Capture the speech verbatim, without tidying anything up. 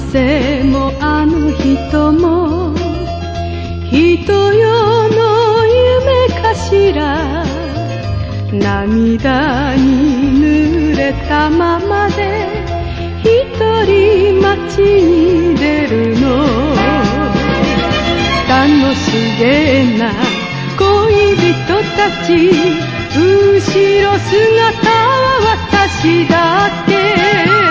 せもあの人も人よの夢かしら。涙に濡れたままで一人街に出るの。楽しげな恋人たち、後ろ姿は私だけ。